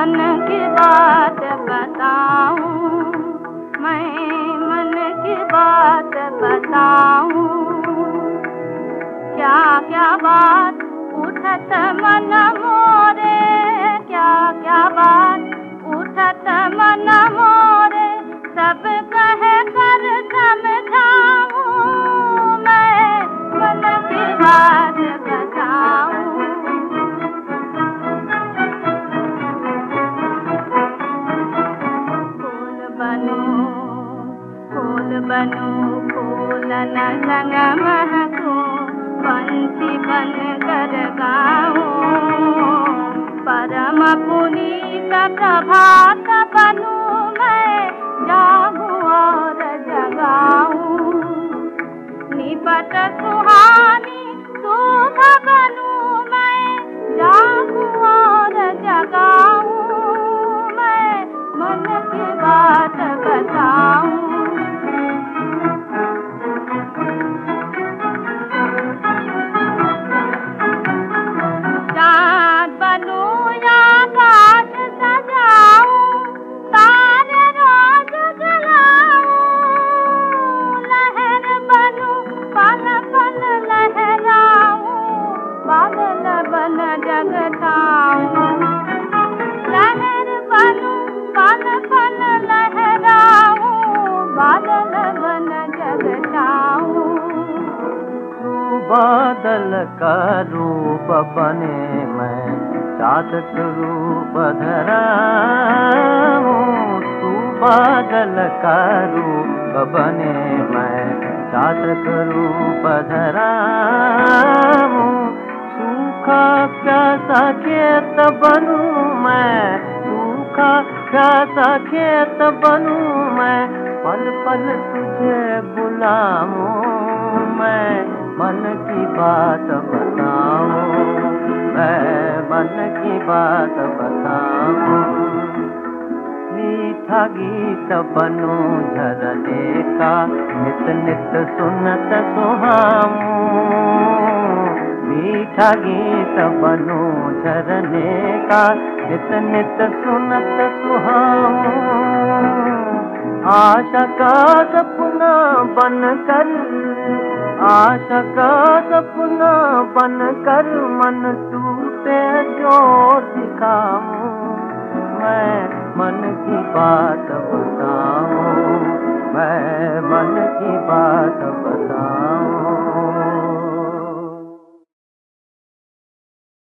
मन की बात बताऊं, मैं मन की बात बताऊं। क्या क्या बात उठत मन मोरे, क्या क्या बात उठत मन मोरे, सब कह कर समझाऊं, मैं मन की बात बताऊं। फूल बनूं, फूल न संग महकूं, पंछी बन कर गाऊं, परम पुनीत प्रभात बनूं, मैं जागूं और जगाऊं, निपट सुहानी सुबह बनूं, मैं जागूं और जगाऊं, मैं मन की बात बताऊं। चाँद बनूं या आकाश सजाऊं, तारे रोज जलाऊं, लहर बनूं पल पल लहराऊं, बादल बन जग ठाऊं, लहर बनूं पल पल लहराऊं, बादल बन जग ठाऊं। तू बादल का रूप बने, मैं चातक रूप धराऊं। तू बादल का रूप बने, मैं चातक रूप धराऊं। सूखा प्यासा खेत बनूं मैं, सूखा प्यासा खेत बनूं मैं, पल पल तुझे बुलाऊं, मैं मन की बात बताऊं, मैं मन की बात बताऊं। मीठा गीत बनूं झरने का, नित नित सुनत सुहाऊं। मीठा गीत बनूं झरने का, नित नित सुनत सुहाऊं। आशा का सपना बनकर, आशा का सपना बनकर, मन टूटे जोर दिखाऊं, मैं मन की बात बताऊं, मैं मन की बात बताऊं।